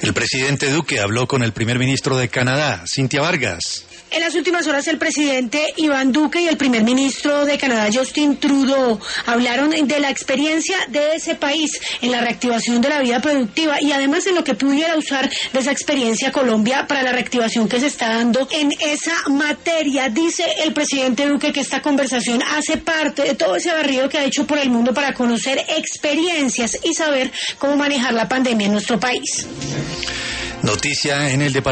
El presidente Duque habló con el primer ministro de Canadá, Cynthia Vargas. En las últimas horas el presidente Iván Duque y el primer ministro de Canadá, Justin Trudeau, hablaron de la experiencia de ese país en la reactivación de la vida productiva y además en lo que pudiera usar de esa experiencia Colombia para la reactivación que se está dando en esa materia. Dice el presidente Duque que esta conversación hace parte de todo ese barrido que ha hecho por el mundo para conocer experiencias y saber cómo manejar la pandemia en nuestro país. Noticia en el departamento.